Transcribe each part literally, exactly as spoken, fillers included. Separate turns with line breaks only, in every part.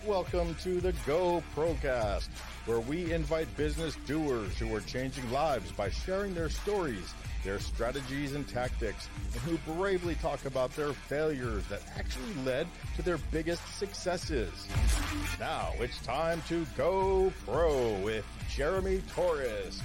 Welcome to the Go Procast, where we invite business doers who are changing lives by sharing their stories, their strategies and tactics, and who bravely talk about their failures that actually led to their biggest successes. Now it's time to Go Pro with Jeremy Torres.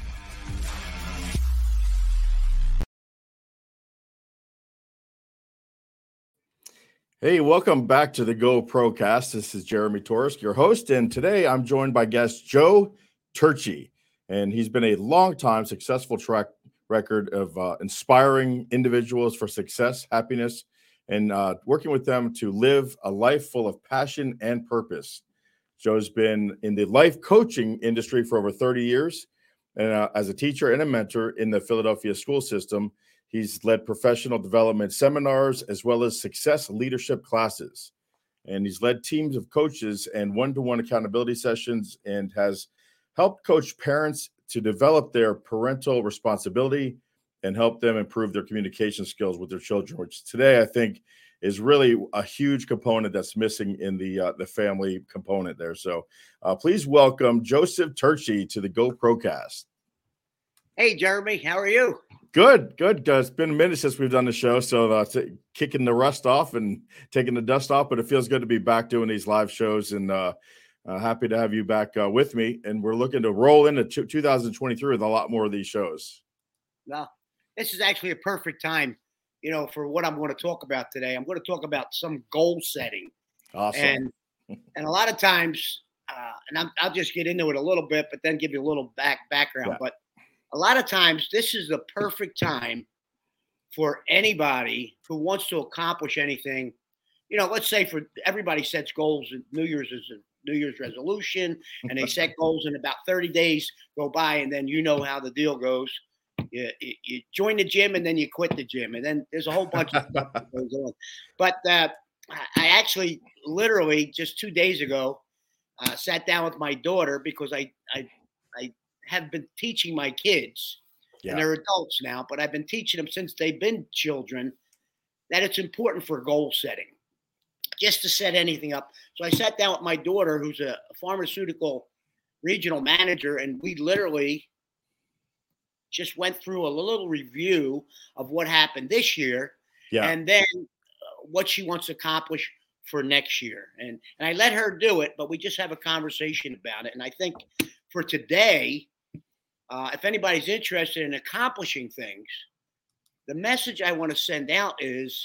Hey, welcome back to the Go Procast. This is Jeremy Torres, your host, and today I'm joined by guest Joe Turchi, and he's been a long-time successful track record of uh, inspiring individuals for success, happiness, and uh, working with them to live a life full of passion and purpose. Joe's been in the life coaching industry for over thirty years, and uh, as a teacher and a mentor in the Philadelphia school system. He's led professional development seminars as well as success leadership classes. And he's led teams of coaches and one-to-one accountability sessions and has helped coach parents to develop their parental responsibility and help them improve their communication skills with their children, which today I think is really a huge component that's missing in the uh, the family component there. So uh, please welcome Joseph Turchi to the Go Procast.
Hey, Jeremy, how are you?
Good, good. Uh, it's been a minute since we've done the show, so uh, t- kicking the rust off and taking the dust off, but it feels good to be back doing these live shows, and uh, uh, happy to have you back uh, with me. And we're looking to roll into t- two thousand twenty-three with a lot more of these shows.
Well, this is actually a perfect time, you know, for what I'm going to talk about today. I'm going to talk about some goal setting.
Awesome.
And, and a lot of times, uh, and I'm, I'll just get into it a little bit, but then give you a little back background.
Yeah.
But a lot of times, this is the perfect time for anybody who wants to accomplish anything. You know, let's say for everybody sets goals, and New Year's is a New Year's resolution, and they set goals in about thirty days go by, and then you know how the deal goes. You, you, you join the gym, and then you quit the gym, and then there's a whole bunch of stuff that goes on. But uh, I actually, literally, just two days ago, uh, sat down with my daughter because I, I, I. have been teaching my kids, yeah. and they're adults now, but I've been teaching them since they've been children that it's important for goal setting, just to set anything up. So I sat down with my daughter, who's a pharmaceutical regional manager, and we literally just went through a little review of what happened this year, yeah. and then uh, what she wants to accomplish for next year. And, and I let her do it, but we just have a conversation about it. And I think for today, Uh, if anybody's interested in accomplishing things, the message I want to send out is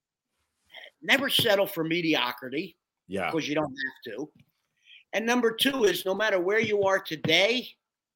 never settle for mediocrity,
yeah,
because you don't have to. And number two is no matter where you are today,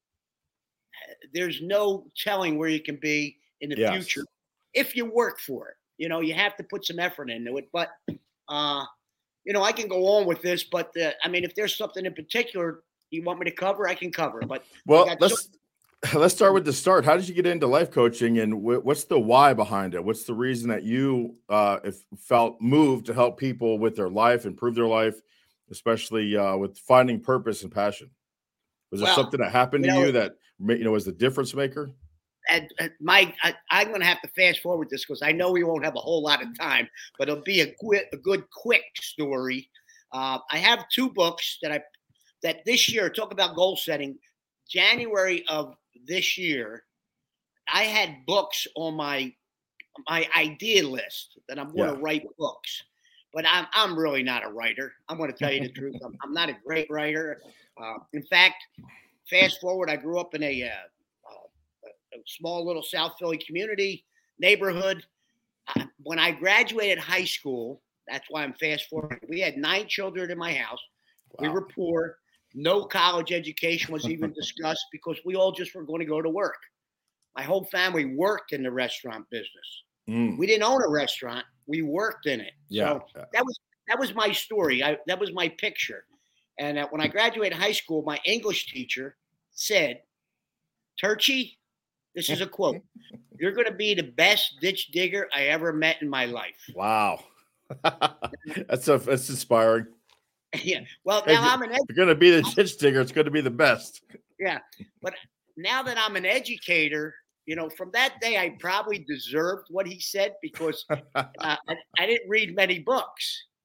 there's no telling where you can be in the yes. future if you work for it. You know, you have to put some effort into it. But, uh, you know, I can go on with this, but uh, I mean, if there's something in particular you want me to cover, I can cover. But
well, let's so- let's start with the start. How did you get into life coaching, and w- what's the why behind it? What's the reason that you uh, if felt moved to help people with their life, improve their life, especially uh, with finding purpose and passion? Was there well, something that happened to you, know, you that you know was the difference maker?
And, and my, I, I'm going to have to fast forward this because I know we won't have a whole lot of time, but it'll be a, qu- a good, quick story. Uh, I have two books that I that this year talk about goal setting. January of this year, I had books on my my idea list that I'm going yeah. to write books, but I'm I'm really not a writer. I'm going to tell you the truth. I'm, I'm not a great writer. Uh, in fact, fast forward, I grew up in a, uh, a small little South Philly community neighborhood. Uh, when I graduated high school, that's why I'm fast forwarding. We had nine children in my house. Wow. We were poor. No college education was even discussed because we all just were going to go to work. My whole family worked in the restaurant business. Mm. We didn't own a restaurant. We worked in it.
Yeah.
So that was that was my story. I, that was my picture. And uh, when I graduated high school, my English teacher said, Turchi, this is a quote, "You're going to be the best ditch digger I ever met in my life."
Wow. that's a, that's inspiring.
Yeah. Well, now
hey,
I'm an. Ed-
you're going to be the ditch digger. It's going to be the best.
Yeah, but now that I'm an educator, you know, from that day I probably deserved what he said because uh, I, I didn't read many books.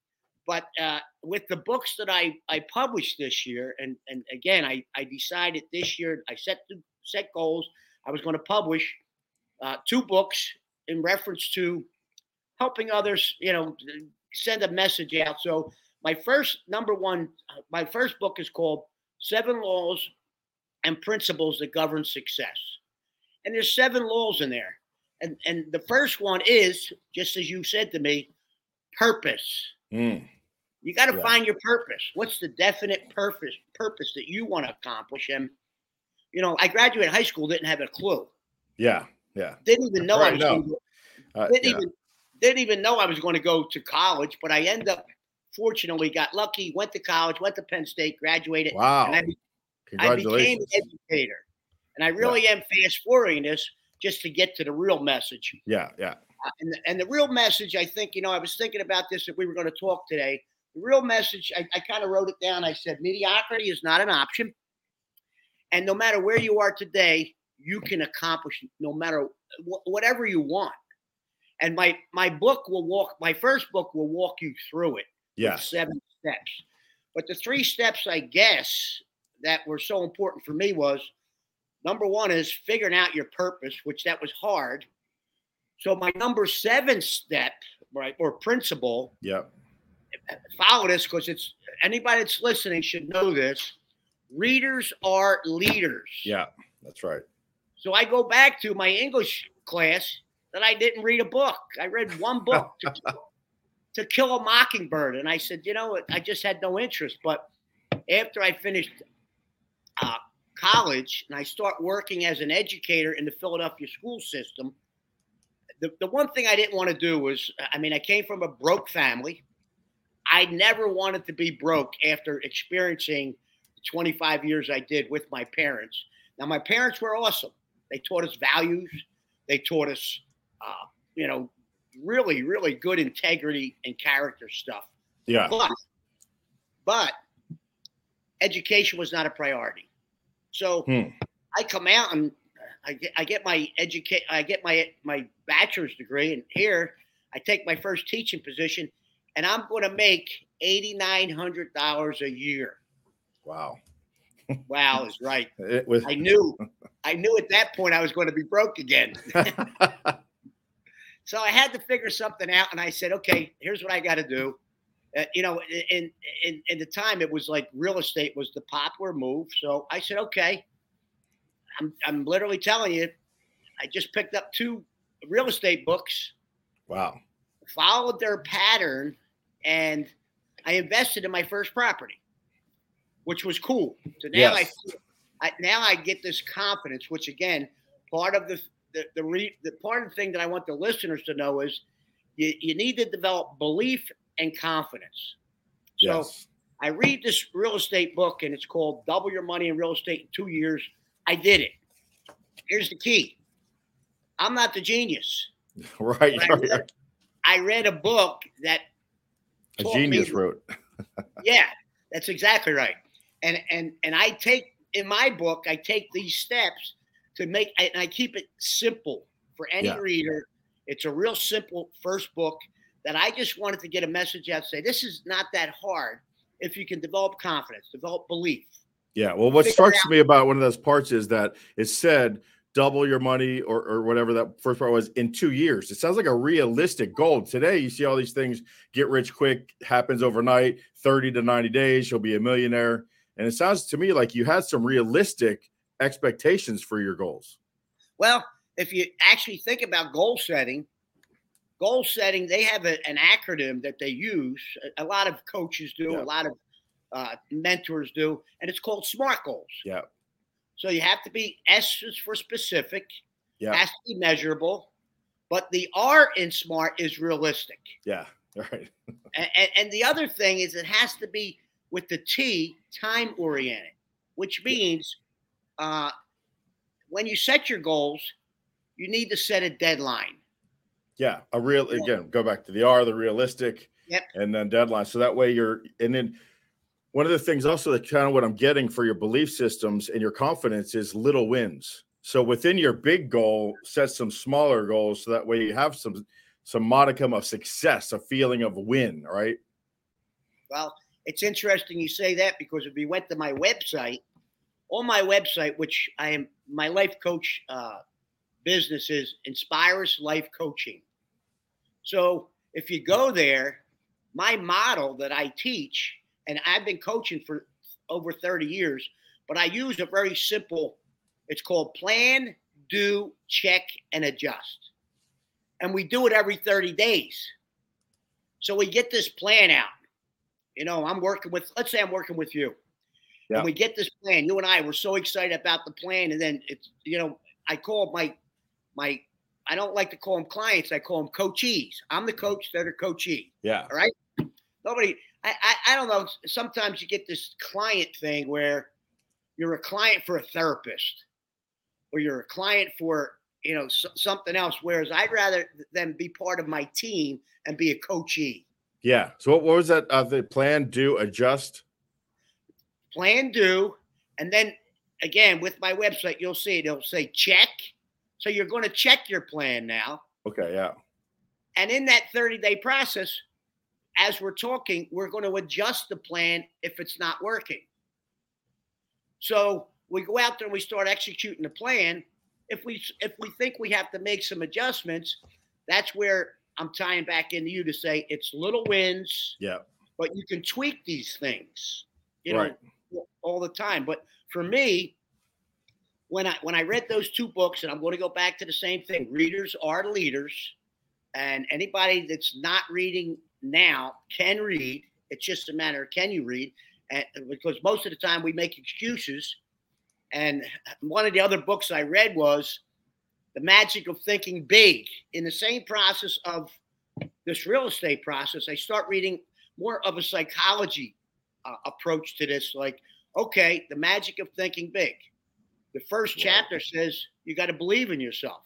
but uh, with the books that I, I published this year, and, and again, I, I decided this year, I set the, set goals. I was going to publish uh, two books in reference to helping others, you know, send a message out. So my first number one, my first book is called Seven Laws and Principles That Govern Success. And there's seven laws in there. And, and the first one is, just as you said to me, purpose.
Mm.
You got to
Yeah.
find your purpose. What's the definite purpose purpose that you want to accomplish? And, you know, I graduated high school, didn't have a clue.
Yeah. Yeah.
Didn't even know
Right,
I was
no.
going to
Uh,
didn't
yeah.
even didn't even know I was going to go to college, but I end up fortunately got lucky, went to college, went to Penn State, graduated,
Wow.
and I, I became
Congratulations.
an educator. And I really am fast forwarding this just to get to the real message.
Yeah. Yeah.
Uh, and, the, and the real message, I think, you know, I was thinking about this if we were going to talk today. The real message, I, I kind of wrote it down. I said, mediocrity is not an option. And no matter where you are today, you can accomplish no matter wh- whatever you want. And my my book will walk, my first book will walk you through it. with
Yeah.
Seven steps. But the three steps, I guess, that were so important for me was, number one is figuring out your purpose, which that was hard. So my number seven step, right, or principle,
Yeah.
follow this because it's anybody that's listening should know this. Readers are leaders.
Yeah. That's right.
So I go back to my English class that I didn't read a book. I read one book, to, to Kill a Mockingbird. And I said, you know, I just had no interest. But after I finished uh, college and I start working as an educator in the Philadelphia school system, the, the one thing I didn't want to do was, I mean, I came from a broke family. I never wanted to be broke after experiencing the twenty-five years I did with my parents. Now, my parents were awesome. They taught us values. They taught us, uh, you know, really, really good integrity and character stuff.
Yeah.
But, but education was not a priority. So
Hmm.
I come out and I get, I get my educate, I get my my bachelor's degree, and here I take my first teaching position, and I'm going to make eighty-nine hundred dollars a year.
Wow.
Wow, is right.
It was.
I knew, I knew at that point I was going to be broke again. So I had to figure something out, and I said, okay, here's what I got to do. Uh, you know, in, in in the time it was like real estate was the popular move. So I said, okay, I'm I'm literally telling you, I just picked up two real estate books,
Wow.
followed their pattern, and I invested in my first property, which was cool. So now
Yes.
I, I now I get this confidence, which again, part of the the the, re, the part of the thing that I want the listeners to know is you, you need to develop belief and confidence. So
Yes.
I read this real estate book, and it's called Double Your Money in Real Estate in Two Years. I did it. Here's the key. I'm not the genius.
Right.
But I
right.
read, I read a book that
A
taught
genius
me,
wrote.
yeah, that's exactly right. And and and I take in my book, I take these steps to make, and I keep it simple for any
Yeah.
reader. It's a real simple first book that I just wanted to get a message out. Say this is not that hard if you can develop confidence, develop belief.
Yeah. Well, what
Figure
strikes
out-
me about one of those parts is that it said double your money or, or whatever that first part was in two years. It sounds like a realistic goal. Today, you see all these things get rich quick, happens overnight, thirty to ninety days, you'll be a millionaire. And it sounds to me like you had some realistic expectations for your goals.
Well, if you actually think about goal setting, goal setting, they have a, an acronym that they use. A, a lot of coaches do,
Yeah.
a lot of uh, mentors do, and it's called SMART goals.
Yeah.
So you have to be, S is for specific,
Yeah.
has to be measurable, but the R in SMART is realistic.
Yeah. Right.
And, and, and the other thing is it has to be with the T, time oriented, which means uh, when you set your goals, you need to set a deadline.
Yeah. A real, again, go back to the R, the realistic,
Yep.
and then deadline. So that way you're, and then one of the things also that kind of what I'm getting for your belief systems and your confidence is little wins. So within your big goal, set some smaller goals so that way you have some some modicum of success, a feeling of win, right?
Well, it's interesting you say that, because if you went to my website, on my website, which I am, my life coach uh, business is Inspirus Life Coaching. So if you go there, my model that I teach, and I've been coaching for over thirty years, but I use a very simple, it's called plan, do, check, and adjust. And we do it every thirty days. So we get this plan out. You know, I'm working with, let's say I'm working with you. Yeah. And we get this plan. You and I were so excited about the plan. And then it's, you know, I call my, my, I don't like to call them clients. I call them coachees. I'm the coach, they're the coachee.
Yeah.
All right. Nobody, I, I, I don't know. Sometimes you get this client thing where you're a client for a therapist, or you're a client for, you know, s- something else. Whereas I'd rather them be part of my team and be a coachee.
Yeah. So what, what was that? Uh, the plan, do, adjust?
Plan, do. And then again, with my website, you'll see it. It'll say check. So you're going to check your plan now.
Okay. Yeah.
And in that thirty day process, as we're talking, we're going to adjust the plan if it's not working. So we go out there and we start executing the plan. If we if we think we have to make some adjustments, that's where I'm tying back into you to say it's little wins.
Yeah.
But you can tweak these things, you know,
right.
all the time. But for me, when I when I read those two books, and I'm going to go back to the same thing, readers are leaders, and anybody that's not reading now can read. It's just a matter of can you read, and because most of the time we make excuses. And one of the other books I read was The Magic of Thinking Big. In the same process of this real estate process, I start reading more of a psychology uh, approach to this. Like, okay, the magic of thinking big. The first chapter says you got to believe in yourself.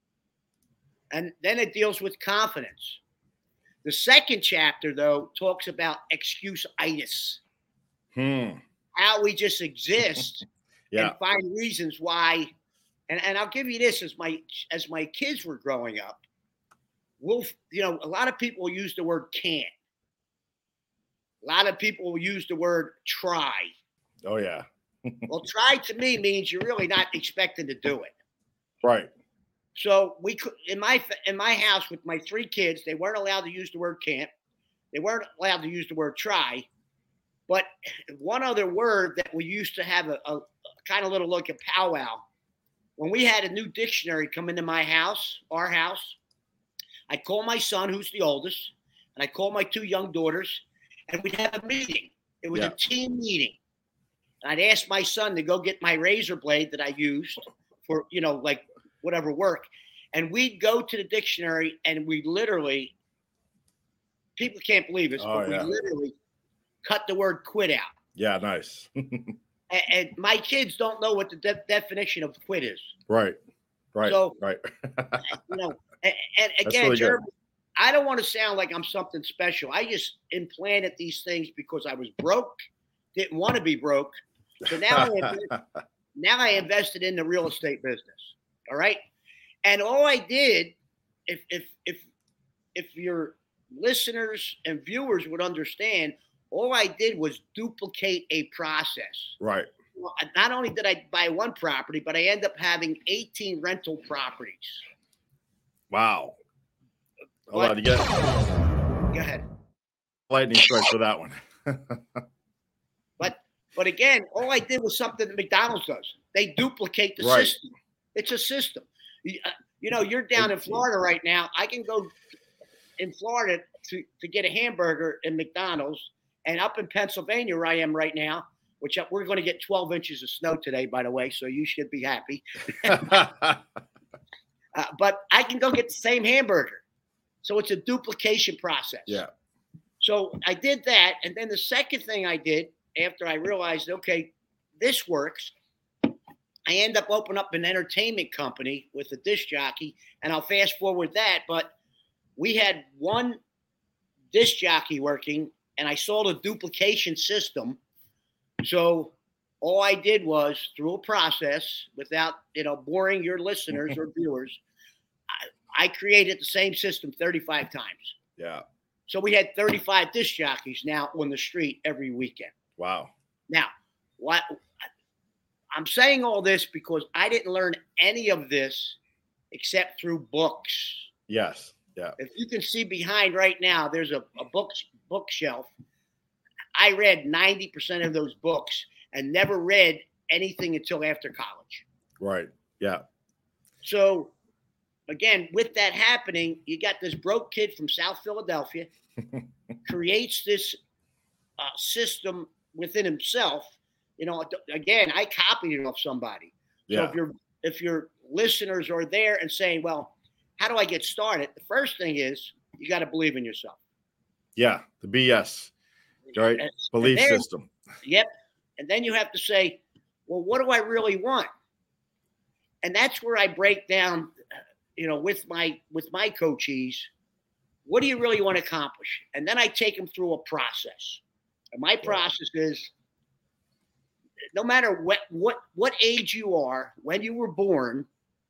And then it deals with confidence. The second chapter, though, talks about excuse-itis.
Hmm.
How we just exist
yeah.
and find reasons why. And, and I'll give you this, as my as my kids were growing up, we'll, you know, a lot of people use the word can't. A lot of people will use the word try.
Oh, yeah.
Well, try to me means you're really not expecting to do it.
Right.
So we could, in my in my house with my three kids, they weren't allowed to use the word can't. They weren't allowed to use the word try. But one other word that we used to have a, a, a kind of little like a powwow. When we had a new dictionary come into my house, our house, I'd call my son, who's the oldest, and I'd call my two young daughters, and we'd have a meeting. It was yeah. a team meeting. And I'd ask my son to go get my razor blade that I used for, you know, like whatever work. And we'd go to the dictionary, and we literally, people can't believe this, oh, but yeah. we literally cut the word quit out.
Yeah, nice.
and, and my kids don't know what the de- definition of quit is.
Right, right,
so,
right.
you know, and, and again, really Jeremy, I don't want to sound like I'm something special. I just implanted these things because I was broke, didn't want to be broke. So now I, invested, now I invested in the real estate business. All right. And all I did, if if if if your listeners and viewers would understand, all I did was duplicate a process.
Right.
Well, not only did I buy one property, but I end up having eighteen rental properties.
Wow. Hold on, to get
Go ahead.
Lightning strike for that one.
but but again, all I did was something that McDonald's does. They duplicate the
right.
system. It's a system. You, uh, you know, you're down in Florida right now. I can go in Florida to, to get a hamburger in McDonald's. And up in Pennsylvania, where I am right now, which we're going to get twelve inches of snow today, by the way, so you should be happy. uh, but I can go get the same hamburger. So it's a duplication process.
Yeah.
So I did that. And then the second thing I did after I realized, okay, this works, I end up opening up an entertainment company with a disc jockey. And I'll fast forward that. But we had one disc jockey working, and I sold a duplication system. So all I did was, through a process, without, you know, boring your listeners or viewers, I, I created the same system thirty-five times.
Yeah.
So we had thirty-five disc jockeys now on the street every weekend.
Wow.
Now, what I'm saying all this because I didn't learn any of this except through books.
Yes. Yeah.
If you can see behind right now, there's a, a book bookshelf. I read ninety percent of those books and never read anything until after college.
Right. Yeah.
So, again, with that happening, you got this broke kid from South Philadelphia creates this uh, system within himself. You know, again, I copied it off somebody. So
Yeah.
if you're if your listeners are there and saying, well, how do I get started? The first thing is you got to believe in yourself.
Yeah. The B S. Right.
And,
Belief
and then,
system.
Yep. And then you have to say, well, what do I really want? And that's where I break down, you know, with my with my coachees, what do you really want to accomplish? And then I take them through a process. And my process is, no matter what what what age you are, when you were born,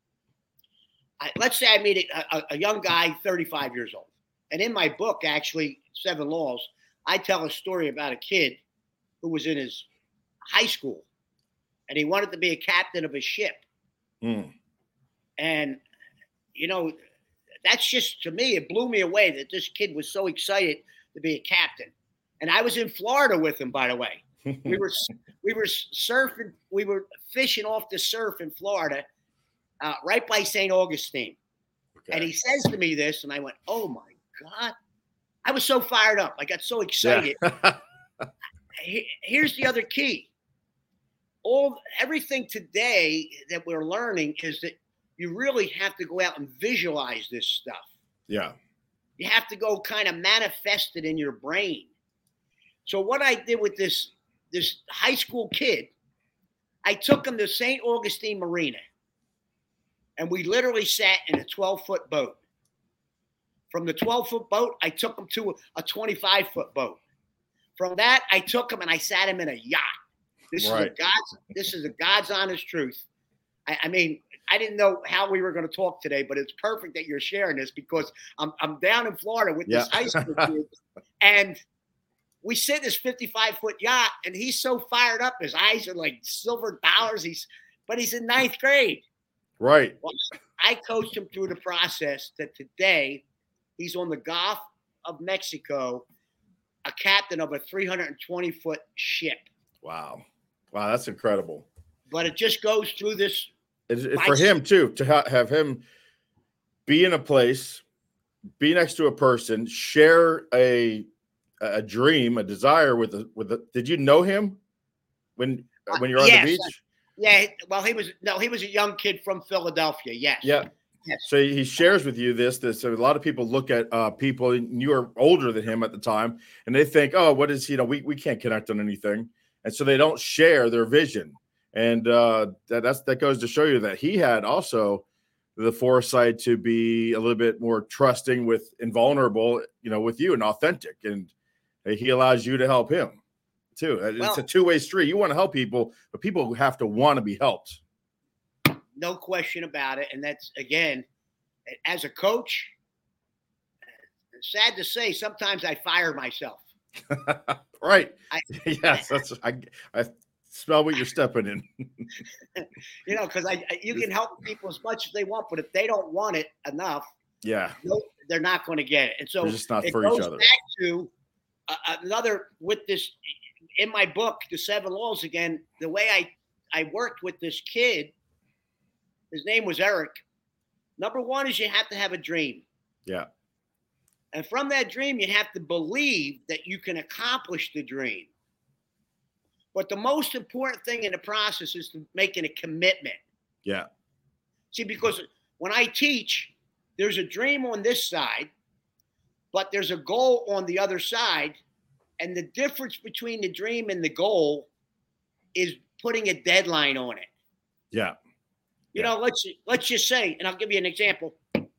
I, let's say I meet a, a, a young guy, thirty-five years old. And in my book, actually, Seven Laws, I tell a story about a kid who was in his high school, and he wanted to be a captain of a ship.
Mm.
And, you know, that's just, to me, it blew me away that this kid was so excited to be a captain. And I was in Florida with him, by the way. We were we were surfing, we were fishing off the surf in Florida, uh, right by Saint Augustine. Okay. And he says to me this, and I went, oh, my God. I was so fired up. I got so excited. Yeah. Here's the other key. All everything today that we're learning is that you really have to go out and visualize this stuff.
Yeah.
You have to go kind of manifest it in your brain. So what I did with this, this high school kid, I took him to Saint Augustine Marina, and we literally sat in a twelve-foot boat. From the twelve-foot boat, I took him to a twenty-five-foot boat. From that, I took him and I sat him in a yacht. This right. is a God's. This is a God's honest truth. I, I mean, I didn't know how we were going to talk today, but it's perfect that you're sharing this because I'm I'm down in Florida with yeah. this high school kid, and we sit in this fifty-five-foot yacht, and he's so fired up. His eyes are like silver dollars. He's, but he's in ninth grade.
Right.
Well, I coached him through the process that today he's on the Gulf of Mexico, a captain of a three hundred twenty-foot ship.
Wow. Wow, that's incredible.
But it just goes through this.
It's, it's for him, too, to ha- have him be in a place, be next to a person, share a a dream, a desire with a, with a, did you know him when when you're on
yes.
the beach?
Yeah, well, he was no, he was a young kid from Philadelphia. Yes.
Yeah.
Yes.
So he shares with you this. This so a lot of people look at uh, people. And you were older than him at the time, and they think, "Oh, what is you know? We we can't connect on anything," and so they don't share their vision. And uh, that that's that goes to show you that he had also the foresight to be a little bit more trusting with invulnerable, you know, with you and authentic, and he allows you to help him too. It's well, a two way street. You want to help people, but people have to want to be helped.
No question about it. And that's, again, as a coach, sad to say, sometimes I fire myself.
Right.
I,
yes. That's, I, I smell what you're stepping in.
You know, because I, you can help people as much as they want, but if they don't want it enough,
yeah,
no, they're not going to get it. And so
they're just not
it
for
goes
each other.
Back to uh, another, with this, in my book, The Seven Laws, again, the way I, I worked with this kid, his name was Eric. Number one is you have to have a dream.
Yeah.
And from that dream, you have to believe that you can accomplish the dream. But the most important thing in the process is to making a commitment.
Yeah.
See, because when I teach, there's a dream on this side, but there's a goal on the other side. And the difference between the dream and the goal is putting a deadline on it.
Yeah.
You
yeah.
know, let's let's just say, and I'll give you an example.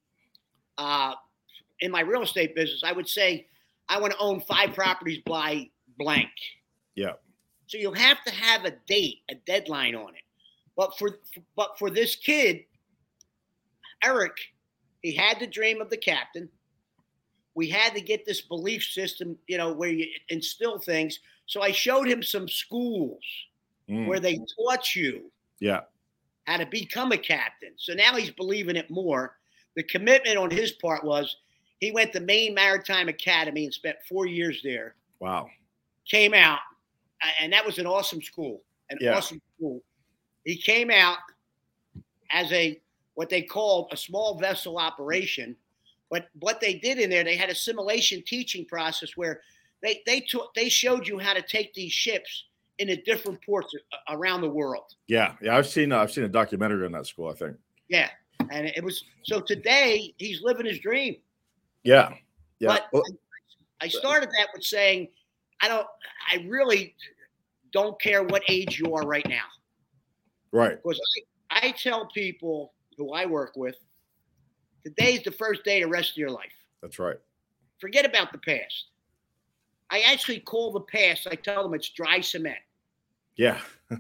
Uh, in my real estate business, I would say I want to own five properties by blank.
Yeah.
So you'll have to have a date, a deadline on it. But for but for this kid, Eric, he had the dream of the captain, we had to get this belief system, you know, where you instill things. So I showed him some schools mm. where they taught you
yeah.
how to become a captain. So now he's believing it more. The commitment on his part was he went to Maine Maritime Academy and spent four years there.
Wow.
Came out, and that was an awesome school, an yeah. awesome school. He came out as a what they called a small vessel operation. But what they did in there, they had a simulation teaching process where they they taught, they showed you how to take these ships into different ports around the world.
Yeah, yeah, I've seen uh, I've seen a documentary on that school, I think.
Yeah, and it was so today he's living his dream.
Yeah, yeah.
But well, I, I started that with saying, I don't, I really don't care what age you are right now.
Right.
Because I, I tell people who I work with, today's the first day of the rest of your life.
That's right.
Forget about the past. I actually call the past, I tell them it's dry cement.
Yeah.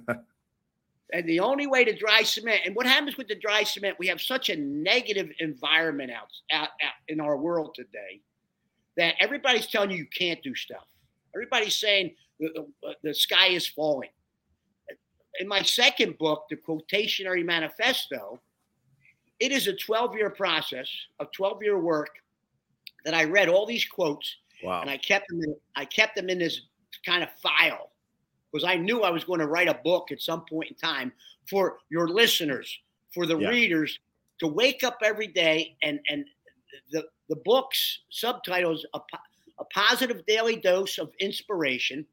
And the only way to dry cement, and what happens with the dry cement, we have such a negative environment out, out, out in our world today that everybody's telling you you can't do stuff. Everybody's saying the, the, the sky is falling. In my second book, The Quotationary Manifesto, it is a twelve-year process of twelve-year work that I read all these quotes,
wow.
and I kept them in, I kept them in this kind of file because I knew I was going to write a book at some point in time for your listeners, for the yeah. readers, to wake up every day and and the the book's subtitles a, a positive daily dose of inspiration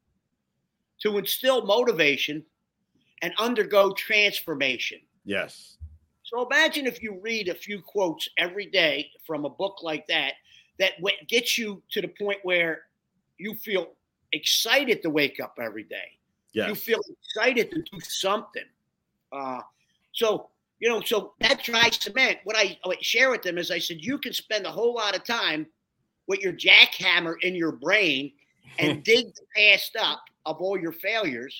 to instill motivation and undergo transformation.
Yes.
So imagine if you read a few quotes every day from a book like that, that gets you to the point where you feel excited to wake up every day.
Yes.
You feel excited to do something. Uh, so, you know, so that dry cement, what I, I share with them is I said, you can spend a whole lot of time with your jackhammer in your brain and dig the past up of all your failures,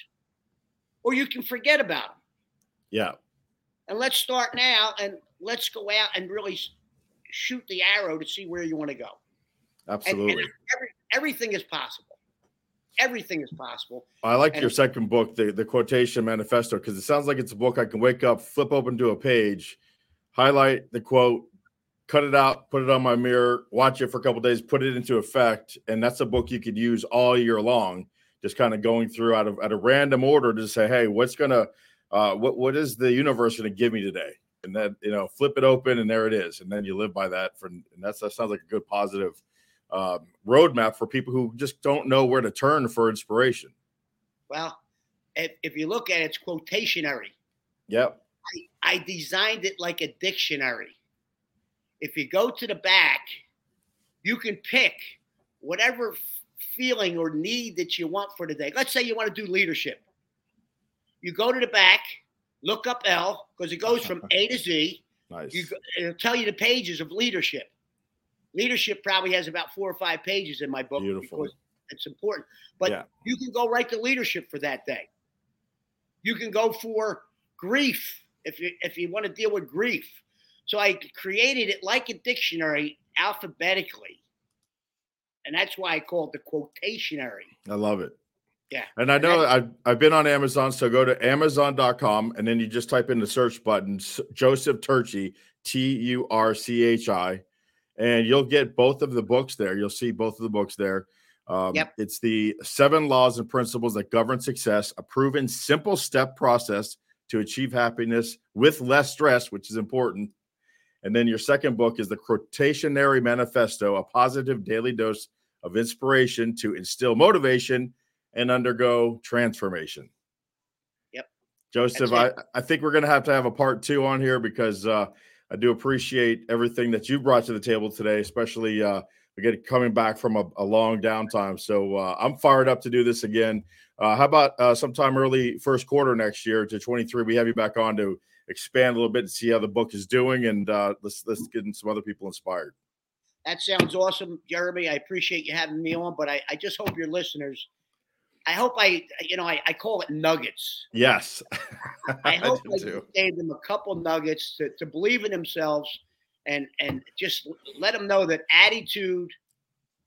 or you can forget about them.
Yeah.
And let's start now and let's go out and really shoot the arrow to see where you want to go.
Absolutely.
And, and every, everything is possible. Everything is possible.
I like
and
your second book, the, the Quotation Manifesto, because it sounds like it's a book I can wake up, flip open to a page, highlight the quote, cut it out, put it on my mirror, watch it for a couple of days, put it into effect. And that's a book you could use all year long, just kind of going through out of at a random order to say, hey, what's going to, uh, what what is the universe going to give me today? And then, you know, flip it open and there it is. And then you live by that. For, and that's, that sounds like a good positive um, roadmap for people who just don't know where to turn for inspiration.
Well, if, if you look at it, it's quotationary.
Yep.
I, I designed it like a dictionary. If you go to the back, you can pick whatever feeling or need that you want for the day. Let's say you want to do leadership. You go to the back, look up L, because it goes from A to Z.
Nice.
You, it'll tell you the pages of leadership. Leadership probably has about four or five pages in my book.
Beautiful.
Because it's important. But
yeah.
you can go right to leadership for that day. You can go for grief if you if you want to deal with grief. So I created it like a dictionary alphabetically. And that's why I call it the quotationary.
I love it.
Yeah.
And I know I've, I've been on Amazon, so go to amazon dot com and then you just type in the search button, Joseph Turchi, T U R C H I, and you'll get both of the books there. You'll see both of the books there. Um,
yep.
It's the seven laws and principles that govern success, a proven simple step process to achieve happiness with less stress, which is important. And then your second book is the Quotationary Manifesto, a positive daily dose of inspiration to instill motivation and undergo transformation.
Yep.
Joseph, I, I think we're going to have to have a part two on here because uh, I do appreciate everything that you brought to the table today, especially uh, again, coming back from a, a long downtime. So uh, I'm fired up to do this again. Uh, how about uh, sometime early first quarter next year to twenty-three, we have you back on to expand a little bit and see how the book is doing, and uh, let's let's get some other people inspired.
That sounds awesome, Jeremy. I appreciate you having me on, but I, I just hope your listeners, I hope I, you know, I, I call it nuggets.
Yes.
I hope
I,
I gave them a couple nuggets to, to believe in themselves and, and just let them know that attitude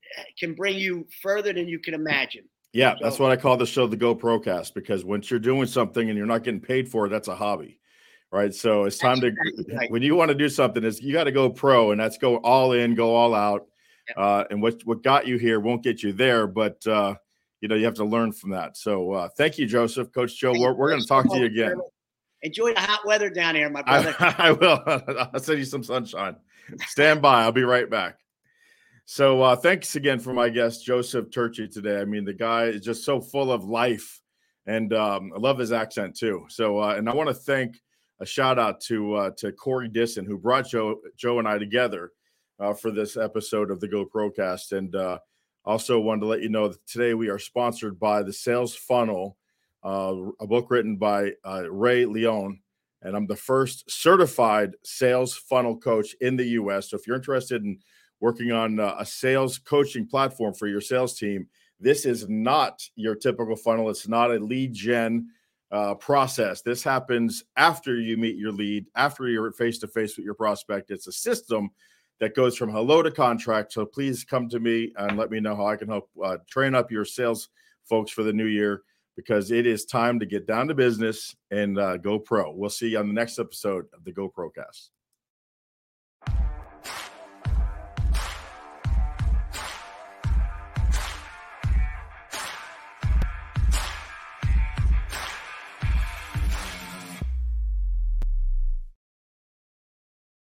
can bring you further than you can imagine.
Yeah,
So,
that's what I call the show the Go Procast, because once you're doing something and you're not getting paid for it, that's a hobby, right? So it's time to
exactly right.
when you want to do something, is you got to go pro, and that's go all in, go all out.
Yep.
Uh, and what what got you here won't get you there, but uh, you know you have to learn from that. So uh, thank you, Joseph, Coach Joe. We're we're going to talk to you again.
Enjoy the hot weather down here, my brother.
I, I will. I'll send you some sunshine. Stand by. I'll be right back. So uh, thanks again for my guest, Joseph Turchi, today. I mean, the guy is just so full of life, and um, I love his accent too. So, uh, and I want to thank a shout out to uh, to Corey Disson, who brought Joe Joe and I together uh, for this episode of the Go Procast. And uh, also wanted to let you know that today we are sponsored by The Sales Funnel, uh, a book written by uh, Ray Leon. And I'm the first certified sales funnel coach in the U S. So if you're interested in working on uh, a sales coaching platform for your sales team, this is not your typical funnel. It's not a lead gen uh, process. This happens after you meet your lead, after you're face-to-face with your prospect. It's a system that goes from hello to contract. So please come to me and let me know how I can help uh, train up your sales folks for the new year, because it is time to get down to business and uh, go pro. We'll see you on the next episode of the Go Procast.